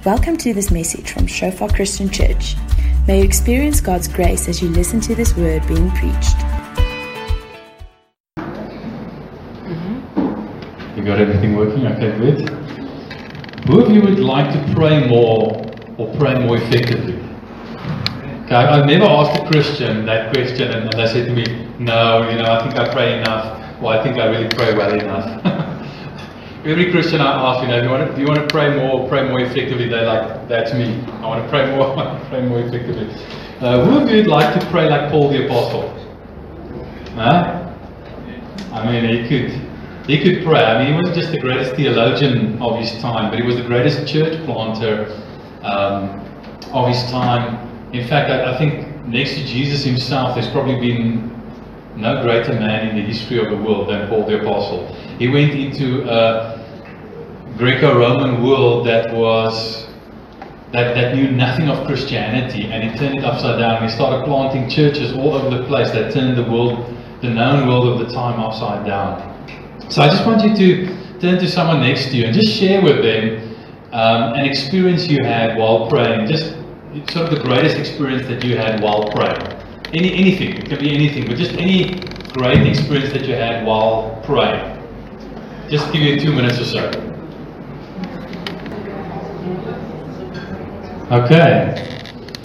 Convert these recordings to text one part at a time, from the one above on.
Welcome to this message from Shofar Christian Church. May you experience God's grace as you listen to this word being preached. You got everything working? Okay, good. Who of you would like to pray more or pray more effectively? Okay, I've never asked a Christian that question and they said to me, no, I think I pray enough, or I think I really pray well enough. Every Christian I ask, do you want to pray more effectively? They're like, that's me. I want to pray more, effectively. Who of you would like to pray like Paul the Apostle? Huh? I mean, he could pray. I mean, he wasn't just the greatest theologian of his time, but he was the greatest church planter of his time. In fact, I think next to Jesus himself, there's probably been no greater man in the history of the world than Paul the Apostle. He went into a Greco-Roman world that knew nothing of Christianity, and he turned it upside down. He started planting churches all over the place that turned the known world of the time, upside down. So I just want you to turn to someone next to you and just share with them an experience you had while praying. Just sort of the greatest experience that you had while praying. Anything, it can be anything, but just any great experience that you had while praying. Just give you 2 minutes or so. Okay.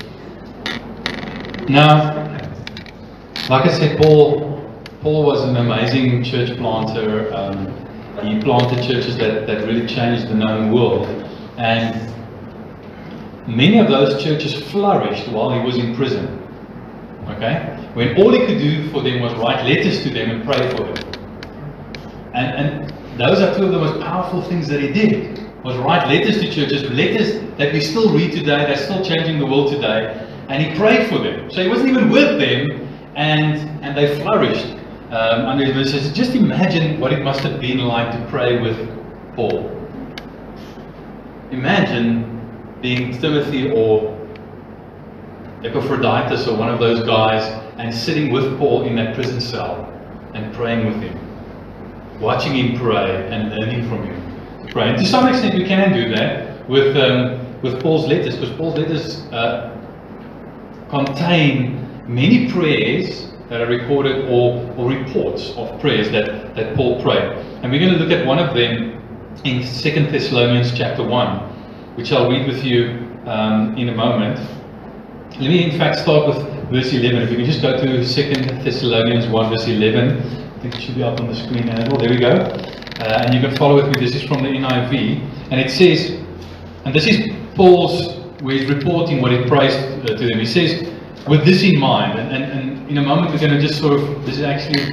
Now, like I said, Paul was an amazing church planter. He planted churches that really changed the known world. And many of those churches flourished while he was in prison. Okay? When all he could do for them was write letters to them and pray for them. And those are two of the most powerful things that he did, was write letters to churches, letters that we still read today, they're still changing the world today, and he prayed for them. So he wasn't even with them, and they flourished under his verses. Just imagine what it must have been like to pray with Paul. Imagine being Timothy or Epaphroditus or one of those guys and sitting with Paul in that prison cell and praying with him, watching him pray and learning from him to pray. And to some extent we can do that with Paul's letters, because Paul's letters contain many prayers that are recorded or reports of prayers that Paul prayed. And we're going to look at one of them in 2 Thessalonians chapter 1, which I'll read with you in a moment. Let me in fact start with verse 11. If you can just go to 2 Thessalonians 1 verse 11. I think it should be up on the screen as well. There we go. And you can follow with me. This is from the NIV. And it says, and this is Paul's, where he's reporting what he prays to them. He says, with this in mind, and in a moment we're going to just sort of, this is actually,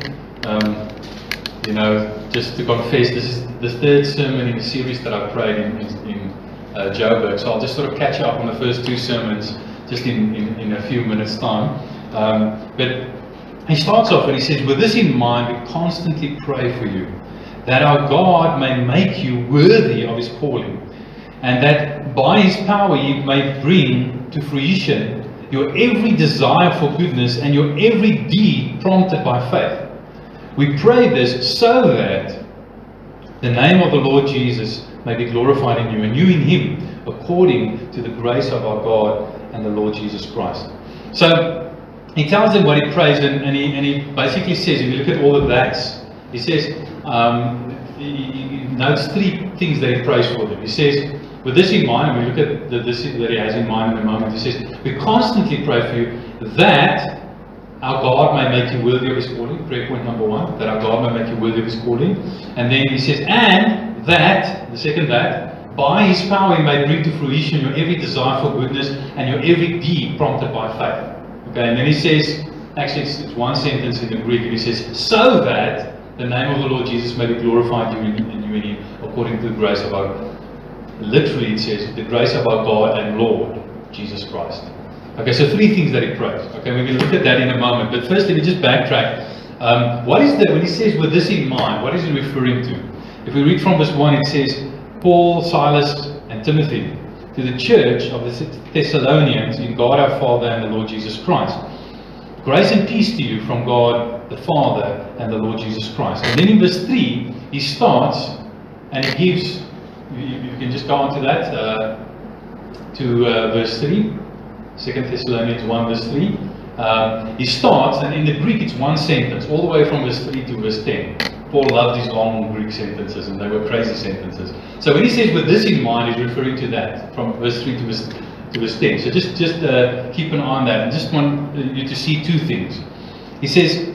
just to confess, this is the third sermon in the series that I prayed in Joburg. So I'll just sort of catch up on the first two sermons just in a few minutes' time. But he starts off and he says, with this in mind, we constantly pray for you, that our God may make you worthy of his calling, and that by his power he may bring to fruition your every desire for goodness and your every deed prompted by faith. We pray this so that the name of the Lord Jesus may be glorified in you, and you in him, according to the grace of our God and the Lord Jesus Christ. So he tells them what he prays, and he basically says, if you look at all of that, he says, he notes three things that he prays for them. He says, with this in mind, and we look at this that he has in mind in a moment, he says, we constantly pray for you that our God may make you worthy of his calling. Prayer point number one, that our God may make you worthy of his calling. And then he says, and that, the second that, by his power he may bring to fruition your every desire for goodness and your every deed prompted by faith. Okay, and then he says, actually it's one sentence in the Greek, and he says, so that the name of the Lord Jesus may be glorified in you and him, according to the grace of our, literally it says, the grace of our God and Lord Jesus Christ. Okay, so three things that he prays. Okay, we're going to look at that in a moment. But first, let me just backtrack. What is that when he says with this in mind? What is he referring to? If we read from verse 1, it says, Paul, Silas, and Timothy to the church of the Thessalonians in God our Father and the Lord Jesus Christ. Grace and peace to you from God the Father and the Lord Jesus Christ. And then in verse 3, he starts and he gives, you can just go on to that. to verse 3, 2 Thessalonians 1 verse 3. He starts, and in the Greek it's one sentence, all the way from verse 3 to verse 10. Paul loved these long Greek sentences, and they were crazy sentences. So when he says with this in mind, he's referring to that, from verse 3 to verse 10. So just keep an eye on that. I just want you to see two things. He says,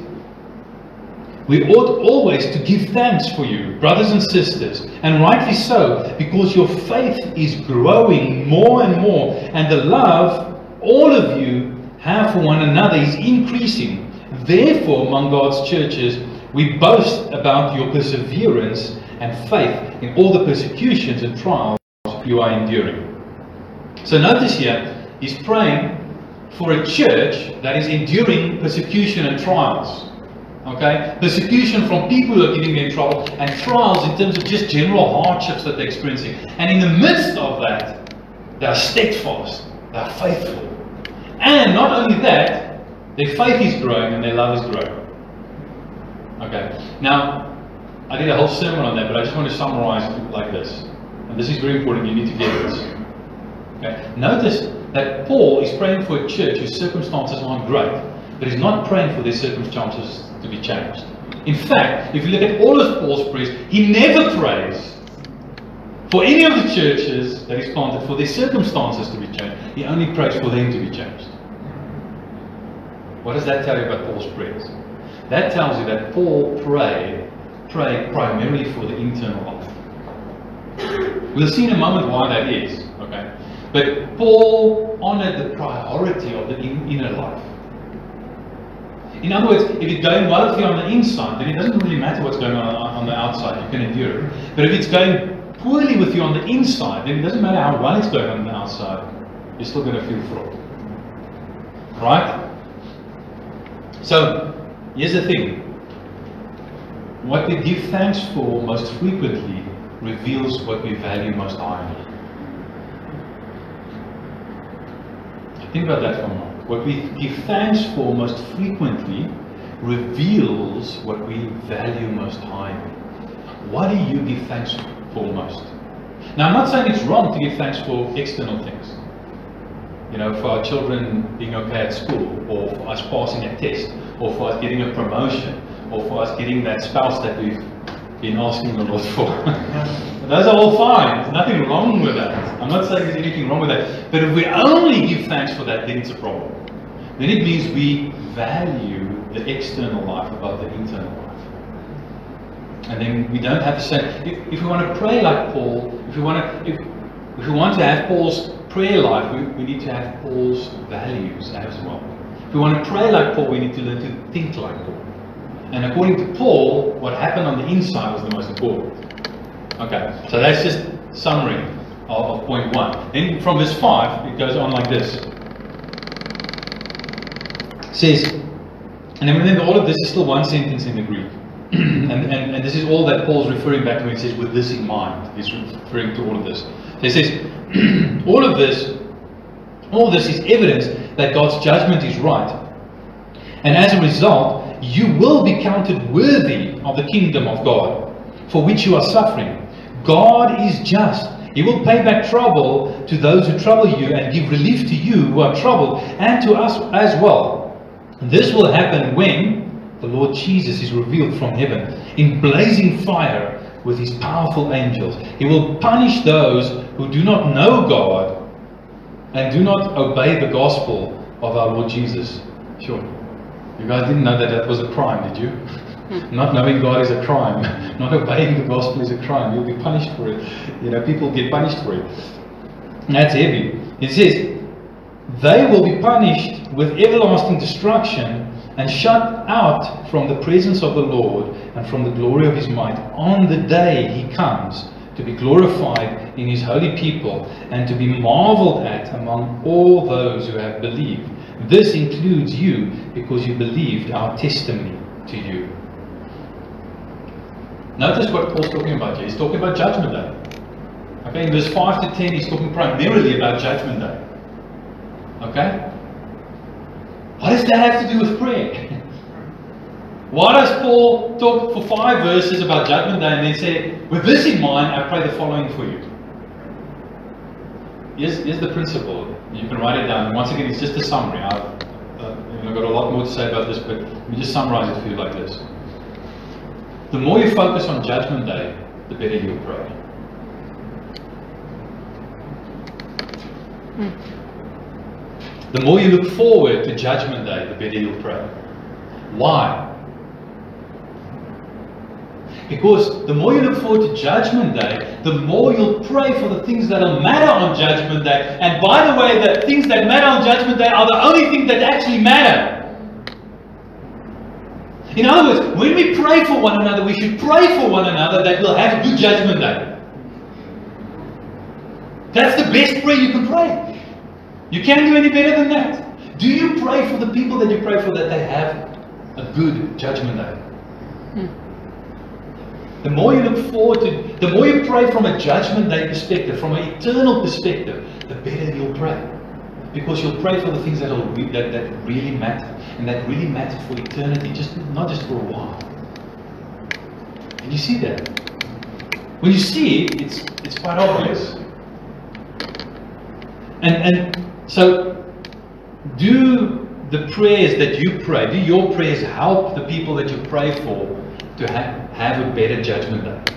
we ought always to give thanks for you, brothers and sisters, and rightly so, because your faith is growing more and more, and the love all of you have for one another is increasing. Therefore, among God's churches, we boast about your perseverance and faith in all the persecutions and trials you are enduring. So notice here, he's praying for a church that is enduring persecution and trials. Okay? Persecution from people who are giving them trouble, and trials in terms of just general hardships that they're experiencing. And in the midst of that, they are steadfast, they are faithful. And not only that, their faith is growing and their love is growing. Okay, now I did a whole sermon on that, but I just want to summarize it like this. And this is very important, you need to get this. Okay, notice that Paul is praying for a church whose circumstances aren't great, but he's not praying for their circumstances to be changed. In fact, if you look at all of Paul's prayers, he never prays for any of the churches that he's planted for their circumstances to be changed. He only prays for them to be changed. What does that tell you about Paul's prayers? That tells you that Paul prayed primarily for the internal life. We'll see in a moment why that is. Okay, but Paul honored the priority of the inner life. In other words, if it's going well with you on the inside, then it doesn't really matter what's going on the outside. You can endure it. But if it's going poorly with you on the inside, then it doesn't matter how well it's going on the outside. You're still going to feel fraud. Right? So, here's the thing. What we give thanks for most frequently reveals what we value most highly. Think about that for a moment. What we give thanks for most frequently reveals what we value most highly. What do you give thanks for most? Now, I'm not saying it's wrong to give thanks for external things. You know, for our children being okay at school, or for us passing a test, or for us getting a promotion, or for us getting that spouse that we've been asking the Lord for. Those are all fine. There's nothing wrong with that. I'm not saying there's anything wrong with that. But if we only give thanks for that, then it's a problem. Then it means we value the external life above the internal life. And then we don't have the same. If we want to pray like Paul, if we want to have Paul's prayer life, we need to have Paul's values as well. If we want to pray like Paul, we need to learn to think like Paul. And according to Paul, what happened on the inside was the most important. Okay, so that's just summary of point 1. Then from verse 5, it goes on like this. It says, and then remember, all of this is still one sentence in the Greek. and this is all that Paul's referring back to when he says, with this in mind. He's referring to all of this. So he says, all of this is evidence that God's judgment is right. And as a result, you will be counted worthy of the kingdom of God, for which you are suffering. God is just. He will pay back trouble to those who trouble you and give relief to you who are troubled, and to us as well. This will happen when the Lord Jesus is revealed from heaven in blazing fire with his powerful angels. He will punish those who do not know God and do not obey the gospel of our Lord Jesus. Sure. You guys didn't know that that was a crime, did you? Not knowing God is a crime. Not obeying the gospel is a crime. You'll be punished for it. You know, people get punished for it. And that's heavy. It says, they will be punished with everlasting destruction and shut out from the presence of the Lord and from the glory of his might on the day he comes to be glorified in his holy people and to be marveled at among all those who have believed. This includes you, because you believed our testimony to you. Notice what Paul's talking about here. He's talking about Judgment Day. Okay, in verse 5 to 10, he's talking primarily about Judgment Day. Okay? What does that have to do with prayer? Why does Paul talk for 5 verses about Judgment Day and then say, with this in mind, I pray the following for you? here's the principle. You can write it down. Once again, it's just a summary. I've got a lot more to say about this, but let me just summarize it for you like this. The more you focus on Judgment Day, the better you'll pray. The more you look forward to Judgment Day, the better you'll pray. Why? Because the more you look forward to Judgment Day, the more you'll pray for the things that will matter on Judgment Day. And by the way, the things that matter on Judgment Day are the only things that actually matter. In other words, when we pray for one another, we should pray for one another that we'll have a good Judgment Day. That's the best prayer you can pray. You can't do any better than that. Do you pray for the people that you pray for that they have a good Judgment Day? The more you look forward to, the more you pray from a Judgment Day perspective, from an eternal perspective, the better you'll pray. Because you'll pray for the things that really matter, and that really matter for eternity, not just for a while. And you see that. When you see it, it's quite obvious. And so, do the prayers that you pray, do your prayers help the people that you pray for to have a better Judgment Day?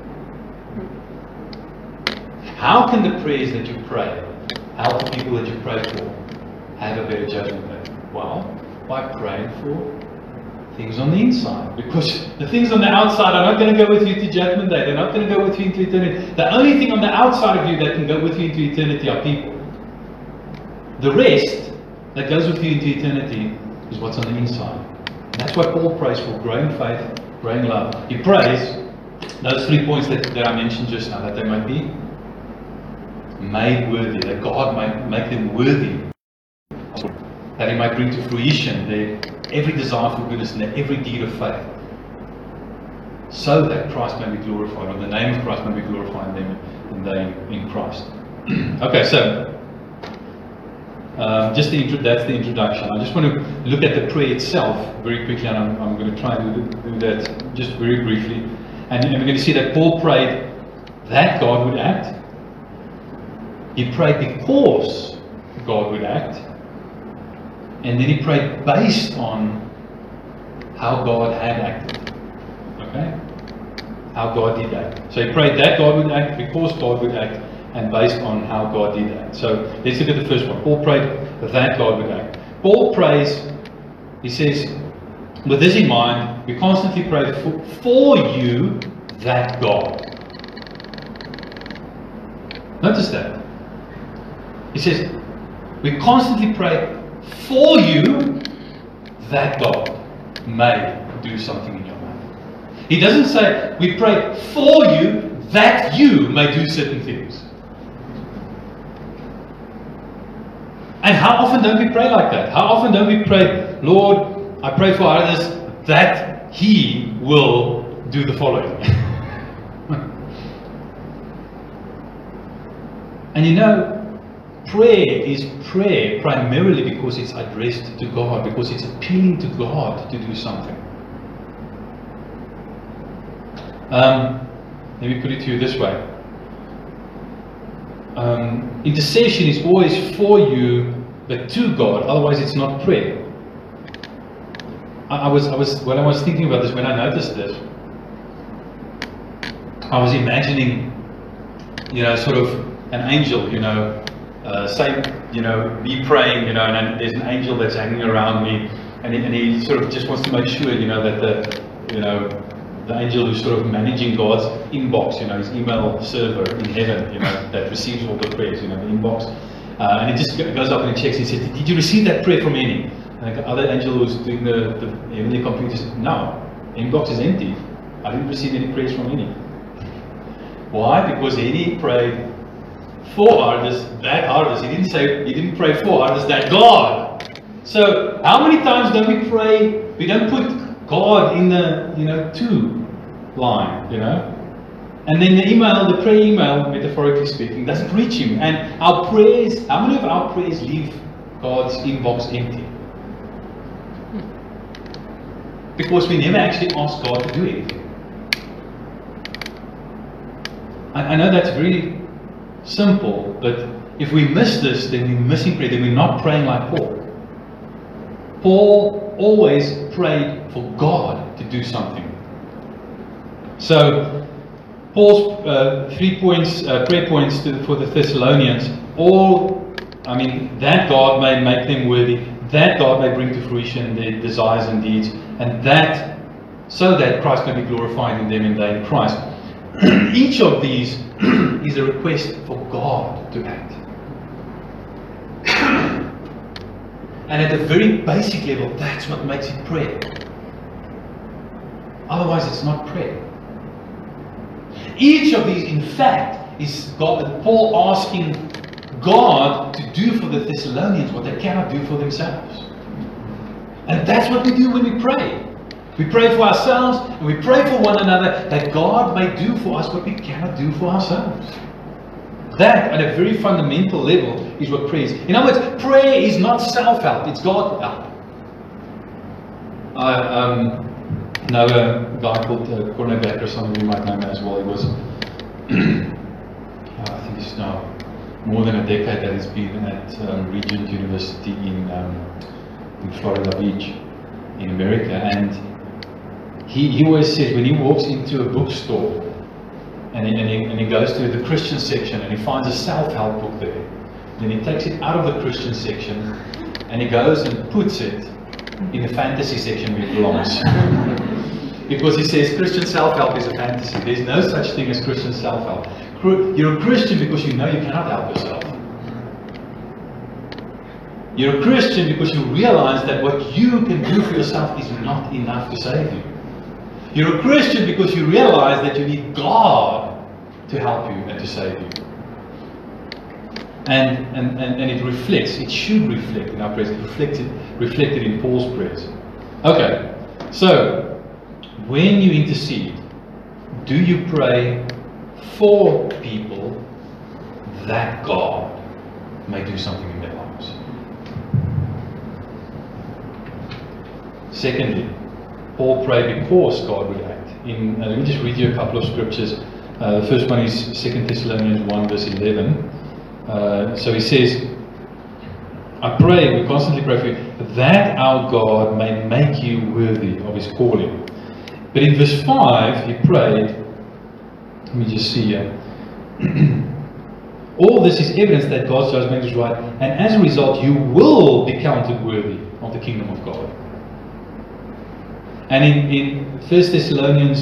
How can the prayers that you pray help the people that you pray for have a better Judgment Day? Well, by praying for things on the inside. Because the things on the outside are not going to go with you to Judgment Day. They're not going to go with you into eternity. The only thing on the outside of you that can go with you into eternity are people. The rest that goes with you into eternity is what's on the inside. And that's why Paul prays for growing faith, growing love. He prays those 3 points that I mentioned just now, that they might be made worthy, that God might make them worthy, that He might bring to fruition their every desire for goodness and their every deed of faith, so that Christ may be glorified, or the name of Christ may be glorified in them and they in Christ. Okay, so that's the introduction. I just want to look at the prayer itself very quickly, and I'm going to try and do that just very briefly. And we're going to see that Paul prayed that God would act. He prayed because God would act. And then he prayed based on how God had acted. Okay? How God did act. So he prayed that God would act, because God would act, and based on how God did act. So let's look at the first one. Paul prayed that God would act. Paul prays, he says, with this in mind, we constantly pray for you that God. Notice that. He says, we constantly pray for you that God may do something in your life. He doesn't say, we pray for you that you may do certain things. And how often don't we pray like that? How often don't we pray, Lord, I pray for others that He will do the following. And you know, prayer is prayer primarily because it's addressed to God, because it's appealing to God to do something. Let me put it to you this way. Intercession is always for you, but to God, otherwise it's not prayer. When I was thinking about this, when I noticed this, I was imagining, sort of an angel, say, be praying, and there's an angel that's hanging around me, and he sort of just wants to make sure, that the angel who's sort of managing God's inbox, his email server in heaven, that receives all the prayers, the inbox, and he just goes up and he checks and he says, did you receive that prayer from any? And the other angel who's doing the heavenly computer says, no, the inbox is empty. I didn't receive any prayers from any. Why? Because he prayed for others, that others. He didn't pray for others, that God. So how many times don't we pray? We don't put God in the to line, and then the prayer email, metaphorically speaking, doesn't reach Him. And our prayers, how many of our prayers leave God's inbox empty? Because we never actually ask God to do anything. I know that's very simple, but if we miss this, then we're missing prayer, then we're not praying like Paul. Paul always prayed for God to do something. So, Paul's 3 points, prayer points for the Thessalonians, that God may make them worthy, that God may bring to fruition their desires and deeds, and that so that Christ may be glorified in them and they in Christ. Each of these is a request for God to act. And at a very basic level, that's what makes it prayer. Otherwise, it's not prayer. Each of these, in fact, is Paul asking God to do for the Thessalonians what they cannot do for themselves. And that's what we do when we pray. We pray for ourselves and we pray for one another that God may do for us what we cannot do for ourselves. That, at a very fundamental level, is what prayer is. In other words, prayer is not self-help, it's God-help. I know a guy called Corne Becker, some of you might know him as well. He was, I think it's now more than a decade that he's been at Regent University in Florida Beach, in America. And he always says when he walks into a bookstore, and he goes to the Christian section and he finds a self-help book there. Then he takes it out of the Christian section and he goes and puts it in the fantasy section where it belongs. Because he says Christian self-help is a fantasy. There's no such thing as Christian self-help. You're a Christian because you know you cannot help yourself. You're a Christian because you realize that what you can do for yourself is not enough to save you. You're a Christian because you realize that you need God to help you and to save you. And it reflects, it should reflect in our prayers, it reflected in Paul's prayers. Okay, so when you intercede, do you pray for people that God may do something in their lives? Secondly, Paul prayed because God would act. Let me just read you a couple of scriptures. The first one is 2 Thessalonians 1 verse 11. So he says, I pray, we constantly pray for you, that our God may make you worthy of his calling. But in verse 5, he prayed, let me just see here. All this is evidence that God's judgment is right, and as a result, you will be counted worthy of the kingdom of God. And in 1 Thessalonians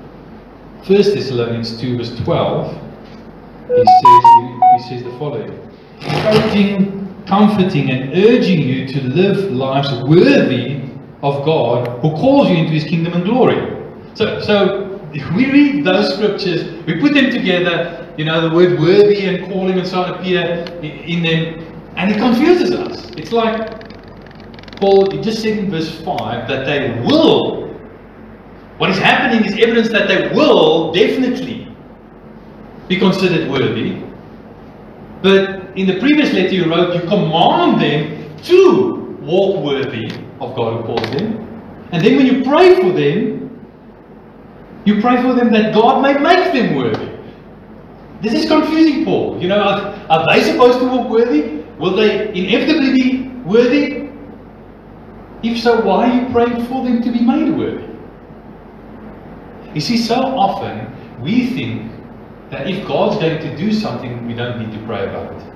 2 verse 12, he says the following: encouraging, comforting, and urging you to live lives worthy of God who calls you into his kingdom and glory. So if we read those scriptures, we put them together, the word worthy and calling and so on appear in them, and it confuses us. It's like Paul, he just said in verse 5 that they will. What is happening is evidence that they will definitely be considered worthy. But in the previous letter you wrote, you command them to walk worthy of God who calls them. And then when you pray for them, you pray for them that God may make them worthy. This is confusing, Paul. Are they supposed to walk worthy? Will they inevitably be worthy? If so, why are you praying for them to be made worthy? You see, so often we think that if God's going to do something, we don't need to pray about it.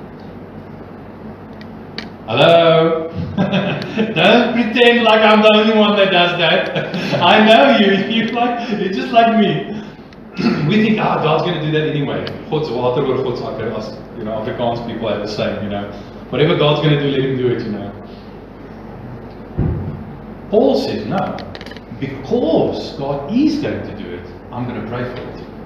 Hello? Don't pretend like I'm the only one that does that. I know you. You're just like me. We think, God's going to do that anyway. God's water or God's akker. Afrikaans people have the same, Whatever God's going to do, let him do it, Paul says, no. Because God is going to do it, I'm going to pray for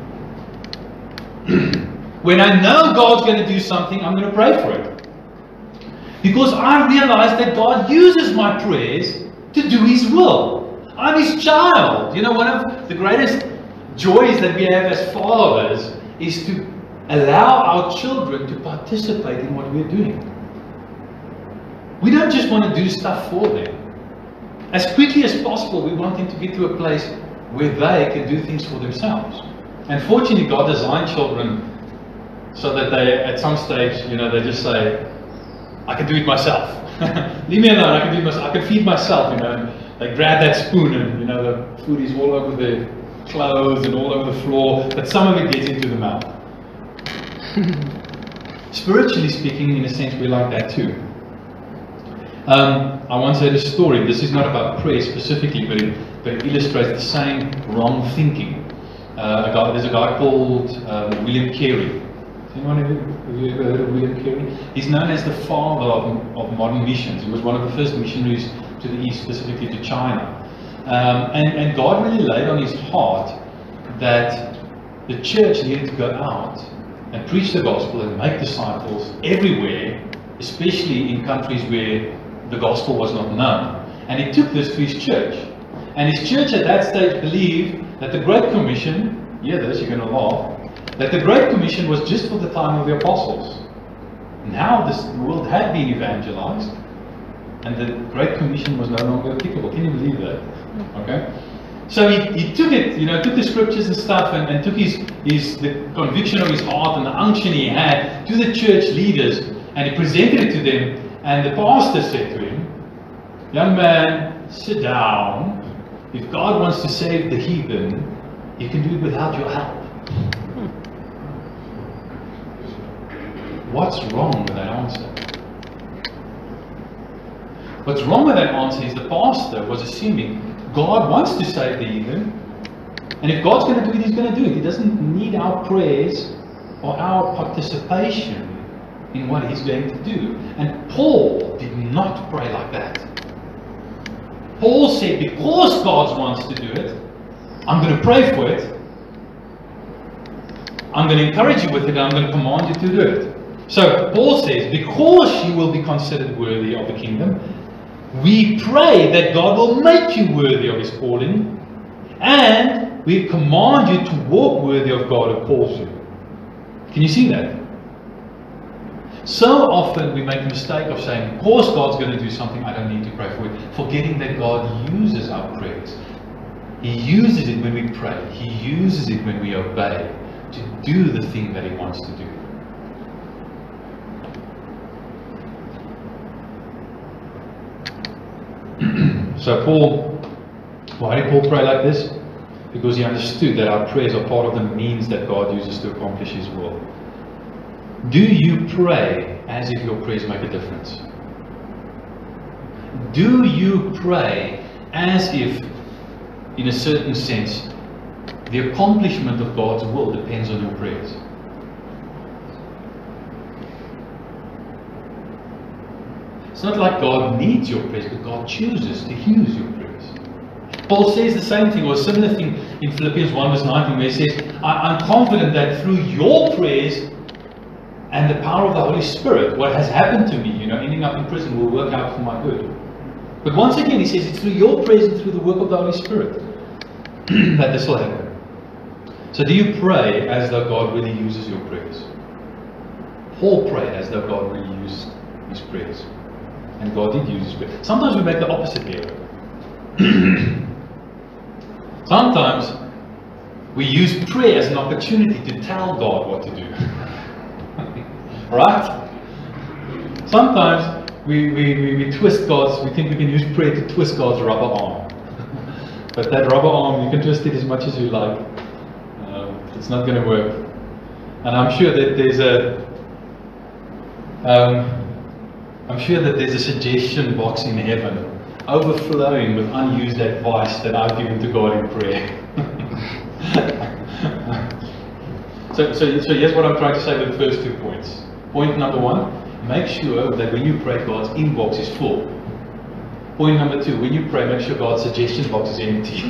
it. When I know God's going to do something, I'm going to pray for it. Because I realize that God uses my prayers to do his will. I'm his child. One of the greatest joys that we have as fathers is to allow our children to participate in what we're doing. We don't just want to do stuff for them. As quickly as possible, we want them to get to a place where they can do things for themselves. And fortunately, God designed children so that they, at some stage, they just say, I can do it myself. Leave me alone, I can do it myself. I can feed myself, and they grab that spoon and, the food is all over their clothes and all over the floor, but some of it gets into the mouth. Spiritually speaking, in a sense, we're like that too. I once heard a story. This is not about prayer specifically, but it illustrates the same wrong thinking. There's a guy called William Carey. Have you ever heard of William Carey? He's known as the father of modern missions. He was one of the first missionaries to the East, specifically to China. And God really laid on his heart that the church needed to go out and preach the gospel and make disciples everywhere, especially in countries where the gospel was not known. And he took this to his church. And his church at that stage believed that the Great Commission, hear this, you're going to laugh, that the Great Commission was just for the time of the apostles. Now this world had been evangelized, and the Great Commission was no longer applicable. Can you believe that? Okay. So he took it, took the scriptures and stuff, and took the conviction of his heart and the unction he had to the church leaders, and he presented it to them. And the pastor said to him, young man, sit down. If God wants to save the heathen, he can do it without your help. What's wrong with that answer? What's wrong with that answer is the pastor was assuming God wants to save the heathen, and if God's going to do it, he's going to do it. He doesn't need our prayers or our participation in what he's going to do. And Paul did not pray like that. Paul said, because God wants to do it, I'm going to pray for it, I'm going to encourage you with it, and I'm going to command you to do it. So Paul says, because you will be considered worthy of the kingdom, we pray that God will make you worthy of his calling, and we command you to walk worthy of God who calls you. Can you see that? So often we make the mistake of saying, because God's going to do something, I don't need to pray for it, forgetting that God uses our prayers. He uses it when we pray. He uses it when we obey to do the thing that he wants to do. So why did Paul pray like this? Because he understood that our prayers are part of the means that God uses to accomplish his will. Do you pray as if your prayers make a difference? Do you pray as if, in a certain sense, the accomplishment of God's will depends on your prayers? It's not like God needs your prayers, but God chooses to use your prayers. Paul says the same thing, or a similar thing, in Philippians 1 verse 19, where he says, I'm confident that through your prayers and the power of the Holy Spirit, what has happened to me, ending up in prison, will work out for my good. But once again, he says, it's through your prayers and through the work of the Holy Spirit that this will happen. So do you pray as though God really uses your prayers? Paul prayed as though God really used his prayers. And God did use his prayers. Sometimes we make the opposite error. Sometimes we use prayer as an opportunity to tell God what to do. Right? Sometimes we twist we think we can use prayer to twist God's rubber arm. But that rubber arm, you can twist it as much as you like. It's not going to work. And I'm sure that there's a suggestion box in heaven overflowing with unused advice that I've given to God in prayer. So here's what I'm trying to say with the first 2 points. Point number 1, make sure that when you pray, God's inbox is full. Point number 2, when you pray, make sure God's suggestion box is empty.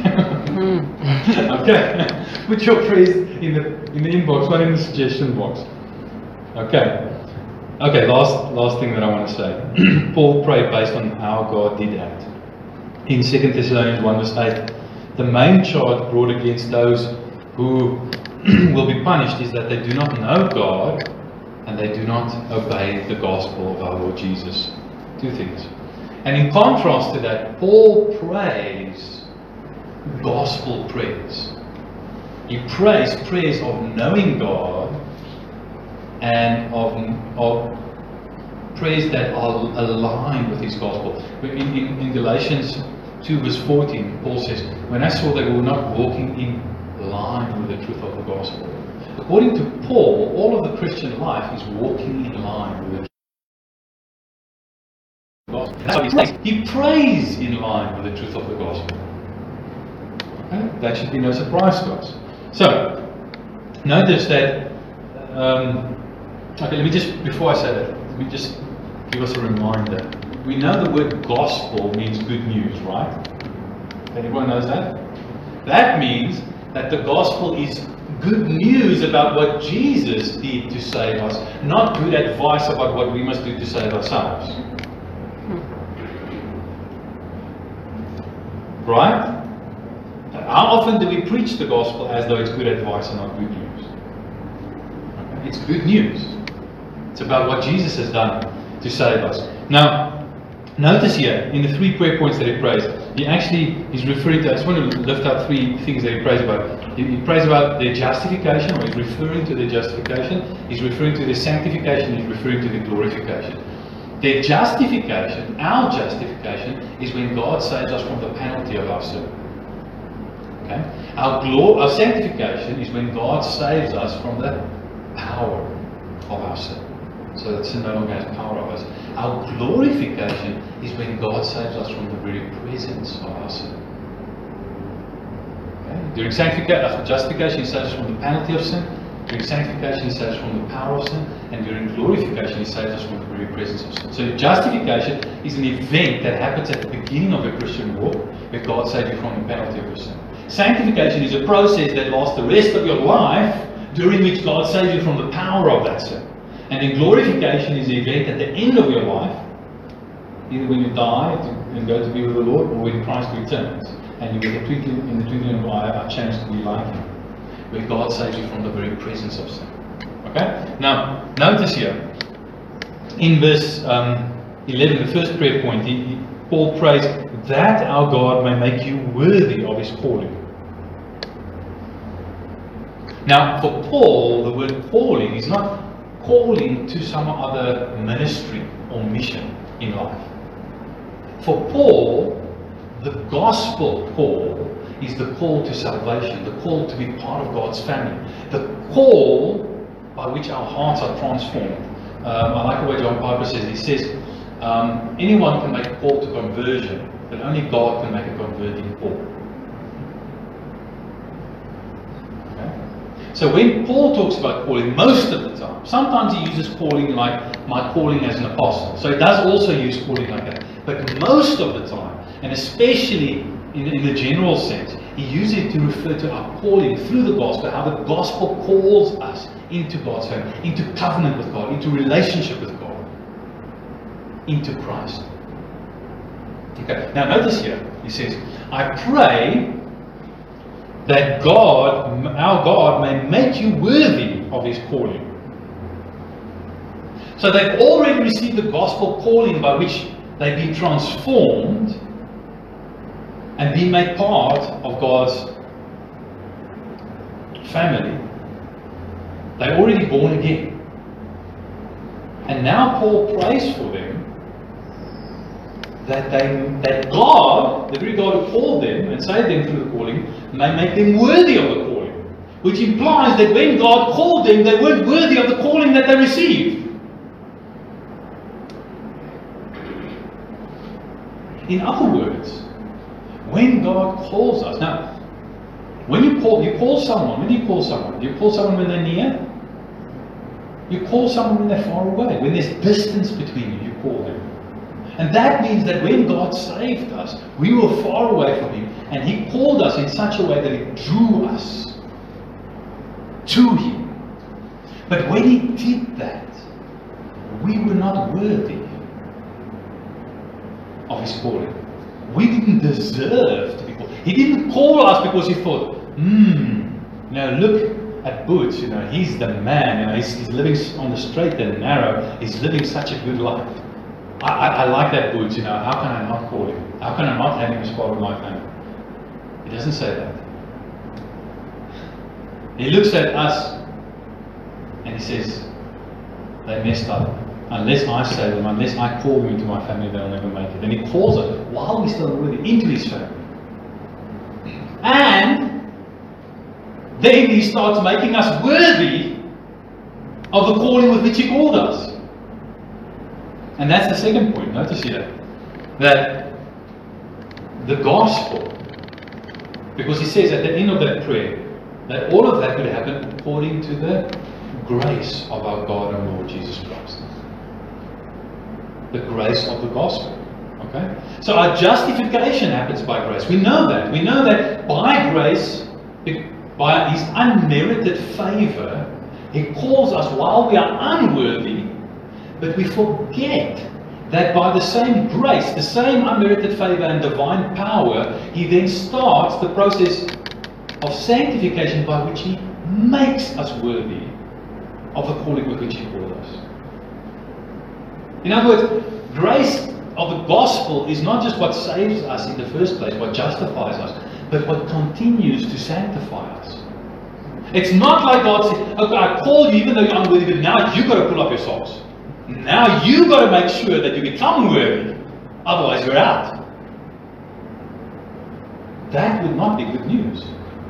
Okay? Put your prayers in the inbox, not in the suggestion box. Okay. Okay, last thing that I want to say. Paul prayed based on how God did act. In 2 Thessalonians 1 verse 8, the main charge brought against those who will be punished is that they do not know God and they do not obey the gospel of our Lord Jesus. 2 things. And in contrast to that, Paul prays gospel prayers. He prays prayers of knowing God and of prayers that are aligned with His gospel. In Galatians 2 verse 14, Paul says, when I saw they were not walking in line with the truth of the gospel. According to Paul, all of the Christian life is walking in line with the truth of the gospel. That's why he prays. He prays in line with the truth of the gospel. Okay? That should be no surprise to us. So, notice that, okay, let me just, before I say that, let me just give us a reminder. We know the word gospel means good news, right? Everyone knows that? That means that the gospel is good news about what Jesus did to save us, not good advice about what we must do to save ourselves. Right? How often do we preach the gospel as though it's good advice and not good news? Okay. It's good news. It's about what Jesus has done to save us. Now, notice here, in the 3 prayer points that he prays, he's referring to, I just want to lift out 3 things that he prays about. He prays about their justification, or he's referring to their justification. He's referring to their sanctification, he's referring to their glorification. Their justification, our justification, is when God saves us from the penalty of our sin. Okay? Our sanctification is when God saves us from the power of our sin. So that sin no longer has power over us. Our glorification is when God saves us from the very presence of our sin. Okay? During justification, He saves us from the penalty of sin. During sanctification, He saves us from the power of sin. And during glorification, He saves us from the very presence of sin. So justification is an event that happens at the beginning of a Christian walk, where God saves you from the penalty of your sin. Sanctification is a process that lasts the rest of your life, during which God saves you from the power of that sin. And then glorification is the event at the end of your life, either when you die and go to be with the Lord, or when Christ returns, and you get in the twinkling of an eye are changed to be like Him, where God saves you from the very presence of sin. Okay? Now, notice here, in verse 11, the first prayer point, Paul prays that our God may make you worthy of His calling. Now, for Paul, the word calling is not calling to some other ministry or mission in life. For Paul, the gospel call is the call to salvation, the call to be part of God's family, the call by which our hearts are transformed. I like the way John Piper says. He says, anyone can make a call to conversion, but only God can make a converting call. So when Paul talks about calling, most of the time, sometimes he uses calling like my calling as an apostle. So he does also use calling like that. But most of the time, and especially in the general sense, he uses it to refer to our calling through the gospel, how the gospel calls us into God's family, into covenant with God, into relationship with God, into Christ. Okay, now notice here, he says, I pray that God, our God, may make you worthy of His calling. So they've already received the gospel calling by which they've been transformed and been made part of God's family. They're already born again. And now Paul prays for them that God, the very God who called them and saved them through the calling, may make them worthy of the calling. Which implies that when God called them, they weren't worthy of the calling that they received. In other words, when God calls us, now, when you call someone when they're near, you call someone when they're far away. When there's distance between you, you call them. And that means that when God saved us, we were far away from Him, and He called us in such a way that it drew us to Him. But when He did that, we were not worthy of His calling. We didn't deserve to be called. He didn't call us because He thought, look at Boots, he's the man, he's living on the straight and narrow, he's living such a good life. I like that Boots, how can I not call him? How can I not have him as part of my family? He doesn't say that. He looks at us and He says, they messed up. Unless I save them, unless I call them into my family, they'll never make it. And He calls us, while we're still unworthy, into His family. And then He starts making us worthy of the calling with which He called us. And that's the second point. Notice here that the gospel, because He says at the end of that prayer that all of that could happen according to the grace of our God and Lord Jesus Christ. The grace of the gospel. Okay? So our justification happens by grace. We know that. We know that by grace, by His unmerited favor, He calls us while we are unworthy, but we forget that by the same grace, the same unmerited favor and divine power, He then starts the process of sanctification by which He makes us worthy of the calling with which He called us. In other words, grace of the gospel is not just what saves us in the first place, what justifies us, but what continues to sanctify us. It's not like God said, okay, I called you even though you're unworthy, but now you've got to pull up your socks. Now you've got to make sure that you become worthy, otherwise you're out. That would not be good news.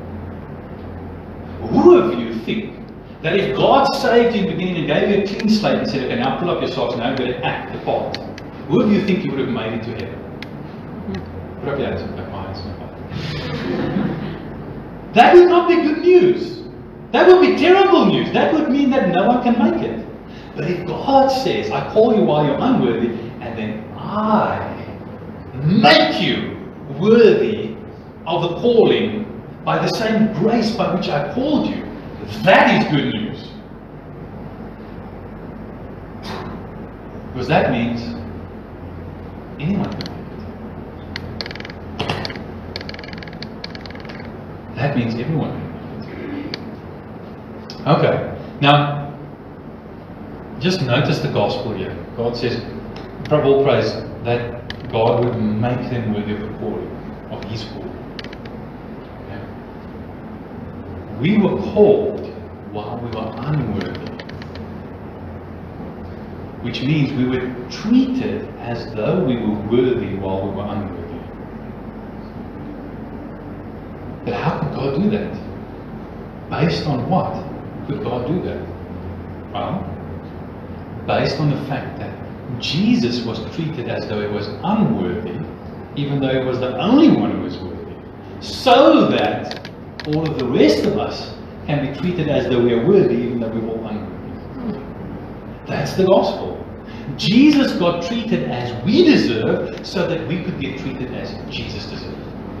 Who of you think that if God saved you in the beginning and gave you a clean slate and said, okay, now pull up your socks, now you've got to act the part, who of you think you would have made it to heaven? Put up your hands. My hands. That would not be good news. That would be terrible news. That would mean that no one can make it. But if God says, I call you while you're unworthy, and then I make you worthy of the calling by the same grace by which I called you, that is good news. Because that means anyone can make it. That means everyone can make it. Okay, now just notice the gospel here. God says, Paul prays that God would make them worthy of the calling, of His calling. We were called while we were unworthy, which means we were treated as though we were worthy while we were unworthy. But how could God do that? Based on what could God do that? Well, based on the fact that Jesus was treated as though He was unworthy, even though He was the only one who was worthy, so that all of the rest of us can be treated as though we are worthy, even though we're all unworthy. That's the gospel. Jesus got treated as we deserve, so that we could get treated as Jesus deserved.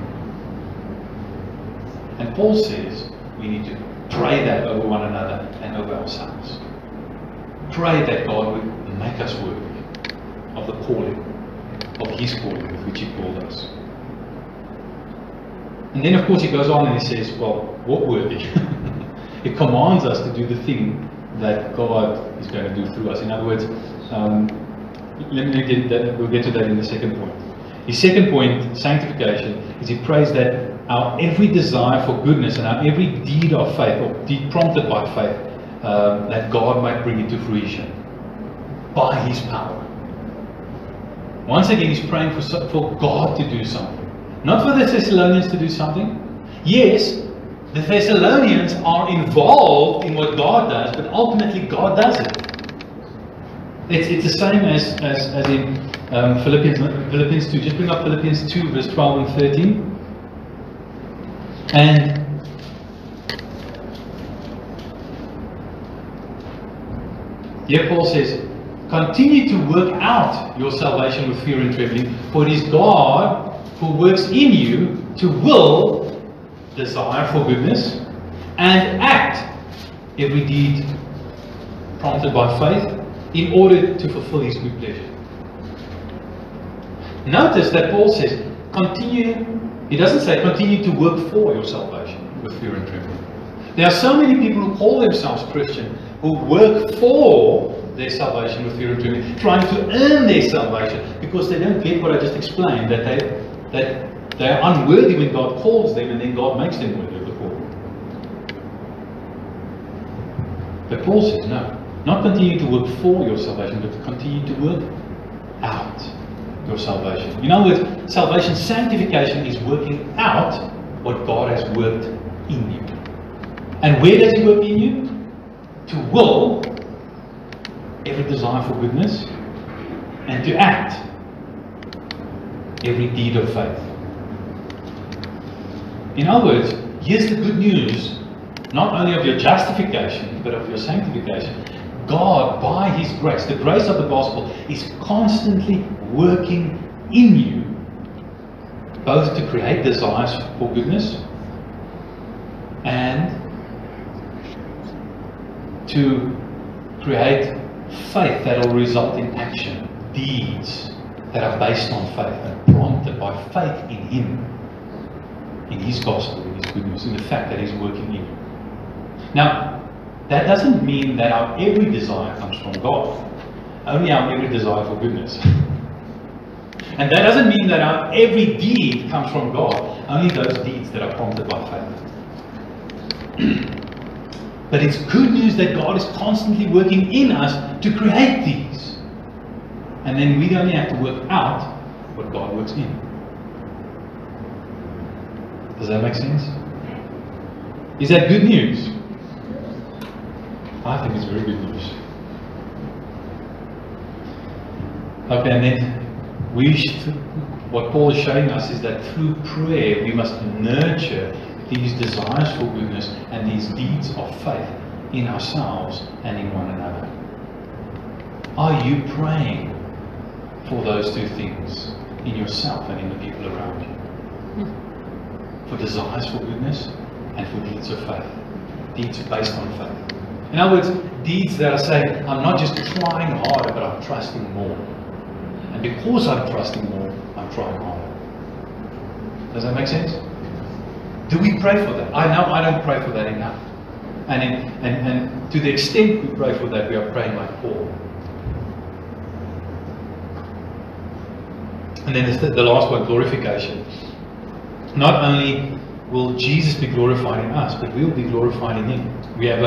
And Paul says we need to pray that over one another and over ourselves. Pray that God would make us worthy of the calling, of His calling with which He called us. And then of course he goes on and he says, well, what worthy? It commands us to do the thing that God is going to do through us. In other words, we'll get to that in the second point. His second point, sanctification, is he prays that our every desire for goodness and our every deed of faith, or deed prompted by faith, that God might bring it to fruition by His power. Once again, he's praying for God to do something. Not for the Thessalonians to do something. Yes, the Thessalonians are involved in what God does, but ultimately God does it. It's the same as in Philippians 2. Just bring up Philippians 2, verse 12 and 13. And here Paul says, continue to work out your salvation with fear and trembling, for it is God who works in you to will, desire for goodness, and act every deed prompted by faith in order to fulfill His good pleasure. Notice that Paul says, continue. He doesn't say continue to work for your salvation with fear and trembling. There are so many people who call themselves Christian who work for their salvation with fear and trembling, trying to earn their salvation, because they don't get what I just explained, that they are unworthy when God calls them, and then God makes them worthy of the call. But Paul says, no. Not continue to work for your salvation, but to continue to work out your salvation. In other words, salvation, sanctification is working out what God has worked in you. And where does He work in you? To will every desire for goodness and to act every deed of faith. In other words, here's the good news, not only of your justification, but of your sanctification. God, by His grace, the grace of the gospel, is constantly working in you, both to create desires for goodness and to create faith that will result in action, deeds that are based on faith and prompted by faith in Him, in His gospel, in His good news, in the fact that He's working in you. Now, that doesn't mean that our every desire comes from God, only our every desire for goodness. And that doesn't mean that our every deed comes from God, only those deeds that are prompted by faith. But it's good news that God is constantly working in us to create these. And then we only have to work out what God works in. Does that make sense? Is that good news? I think it's very good news. Okay, and then what Paul is showing us is that through prayer we must nurture these desires for goodness and these deeds of faith in ourselves and in one another. Are you praying for those two things in yourself and in the people around you? For desires for goodness and for deeds of faith. Deeds based on faith. In other words, deeds that are saying, I'm not just trying harder, but I'm trusting more. And because I'm trusting more, I'm trying harder. Does that make sense? Do we pray for that? I know I don't pray for that enough. And to the extent we pray for that, we are praying like Paul. And then the last one, glorification. Not only will Jesus be glorified in us, but we'll be glorified in Him. We have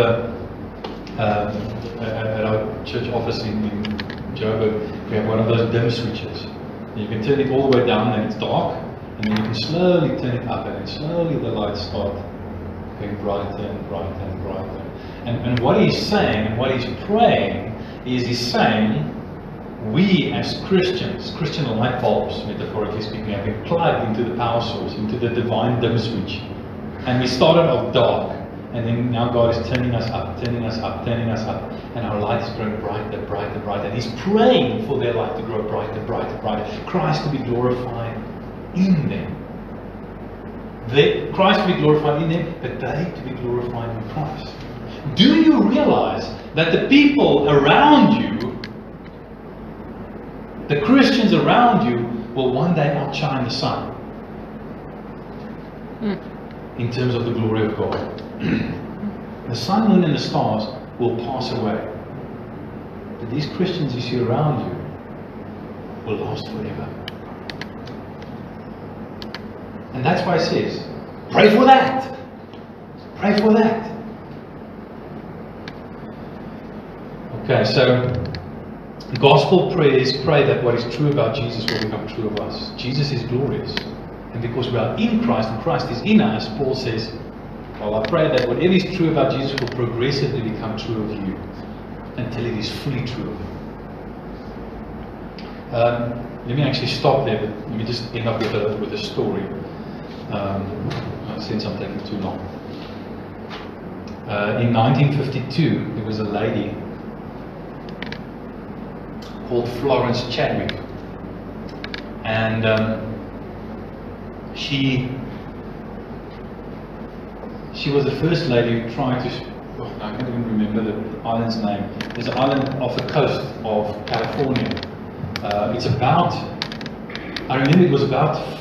at our church office in Joburg, we have one of those dim switches. You can turn it all the way down and it's dark, and then you can slowly turn it up, and then slowly the lights start getting brighter and brighter and brighter. And what he's saying and what he's praying is he's saying, we as Christians, Christian light bulbs, metaphorically speaking, have been plugged into the power source, into the divine dim switch. And we started off dark, and then now God is turning us up, turning us up, turning us up, and our light is growing brighter, brighter, brighter. And He's praying for their light to grow brighter, brighter, brighter. Christ to be glorified in them. Christ to be glorified in them, but they to be glorified in Christ. Do you realize that the people around you, the Christians around you, will one day outshine the sun in terms of the glory of God? The sun, moon and the stars will pass away, but these Christians you see around you will last forever. And that's why it says, pray for that. Pray for that. Okay, so gospel prayers pray that what is true about Jesus will become true of us. Jesus is glorious. And because we are in Christ and Christ is in us, Paul says, well, I pray that whatever is true about Jesus will progressively become true of you until it is fully true of you. Let me actually stop there, but let me just end up with a story. Since I'm taking too long. In 1952, there was a lady called Florence Chadwick, and she was the first lady who tried to. I can't even remember the island's name. There's an island off the coast of California. It's about. I remember it was about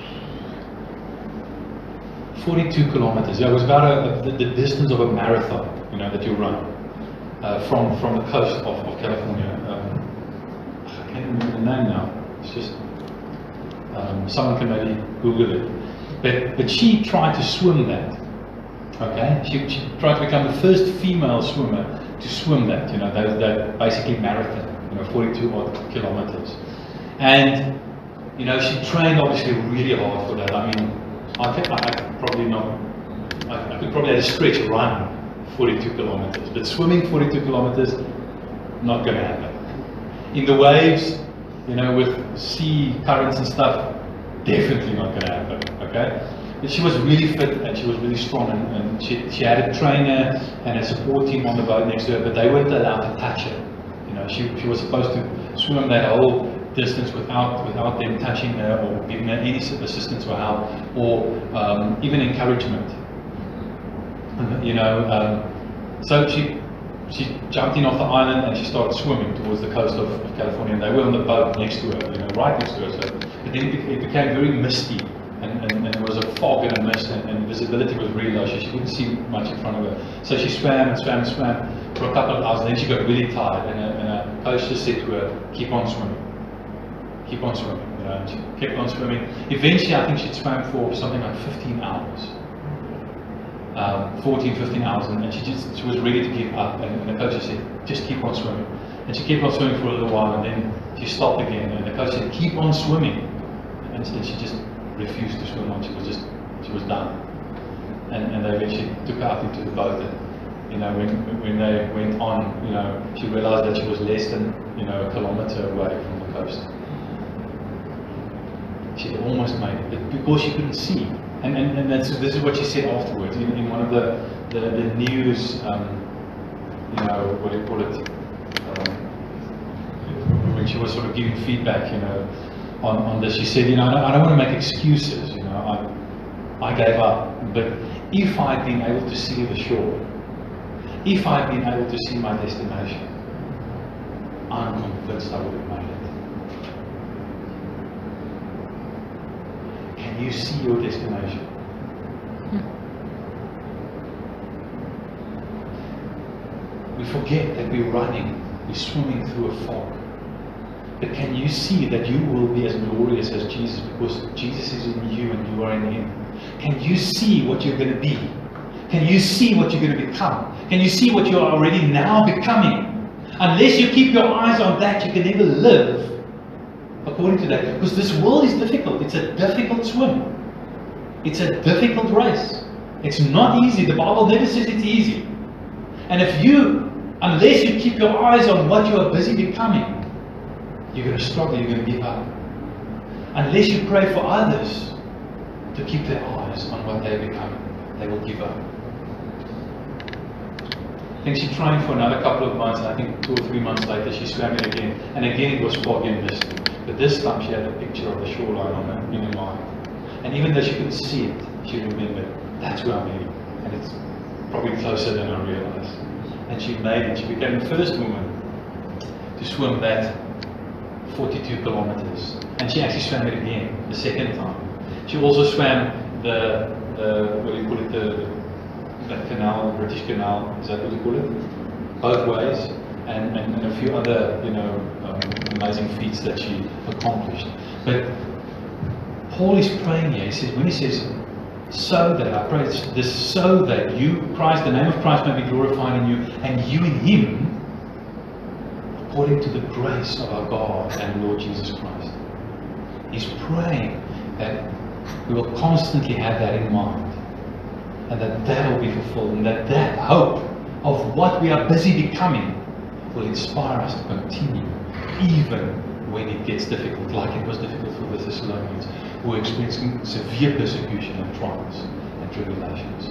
42 kilometers. Yeah, it was about the distance of a marathon, that you run from the coast of California. I can't remember the name now. It's just someone can maybe Google it. But she tried to swim that. Okay, she tried to become the first female swimmer to swim that, that basically marathon, 42 odd kilometers. And, she trained obviously really hard for that. I mean, I could probably at a stretch run 42 kilometers, but swimming 42 kilometers, not going to happen. In the waves, with sea currents and stuff, definitely not going to happen, okay? But she was really fit and she was really strong, and she had a trainer and a support team on the boat next to her, but they weren't allowed to touch her. She was supposed to swim that whole distance without them touching her or giving her any assistance or help or even encouragement. So she jumped in off the island and she started swimming towards the coast of California, and they were on the boat next to her, right next to her. So, but then it became very misty, and there was a fog and a mist, and visibility was really low, so she couldn't see much in front of her. So she swam and swam and swam for a couple of hours, and then she got really tired, and her coach just said to her, keep on swimming. Keep on swimming. And she kept on swimming. Eventually, I think she'd swam for something like 15 hours. 15 hours, and she was ready to give up, and the coach said, just keep on swimming. And she kept on swimming for a little while, and then she stopped again, and the coach said, keep on swimming. And instead she just refused to swim on. She was done. And they eventually took her out into the boat, and when they went on, she realized that she was less than a kilometer away from the coast. She had almost made it, but because she couldn't see. And this is what she said afterwards in one of the news, what do you call it, when she was sort of giving feedback, on this. She said, I don't want to make excuses, I gave up, but if I'd been able to see the shore, if I'd been able to see my destination, I'm convinced I would have made it. Can you see your destination? We forget that we're running, we're swimming through a fog. But can you see that you will be as glorious as Jesus because Jesus is in you and you are in Him? Can you see what you're going to be? Can you see what you're going to become? Can you see what you are already now becoming? Unless you keep your eyes on that, you can never live according to that. Because this world is difficult. It's a difficult swim. It's a difficult race. It's not easy. The Bible never says it's easy. And unless you keep your eyes on what you are busy becoming, you're going to struggle, you're going to give up. Unless you pray for others to keep their eyes on what they're becoming, they will give up. I think she trained for another couple of months, and I think 2 or 3 months later she swam it again. And again it was foggy and misty. But this time she had a picture of the shoreline in her mind. And even though she couldn't see it, she remembered, that's where I'm heading. And it's probably closer than I realized. And she made it. She became the first woman to swim that 42 kilometers. And she actually swam it again, the second time. She also swam the what do you call it, that canal, the British Canal, is that what you call it? Both ways, and a few other, amazing feats that she accomplished. But Paul is praying here. When he says, so that, I pray this, so that you, Christ, the name of Christ may be glorified in you, and you in Him, according to the grace of our God and Lord Jesus Christ. He's praying that we will constantly have that in mind, and that will be fulfilled, and that hope of what we are busy becoming will inspire us to continue, even when it gets difficult, like it was difficult for the Thessalonians, who were experiencing severe persecution and trials and tribulations.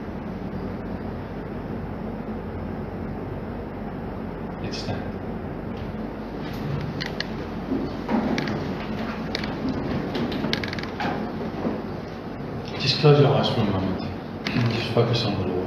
Let's stand. Just close your eyes for a moment. Just focus on the Lord.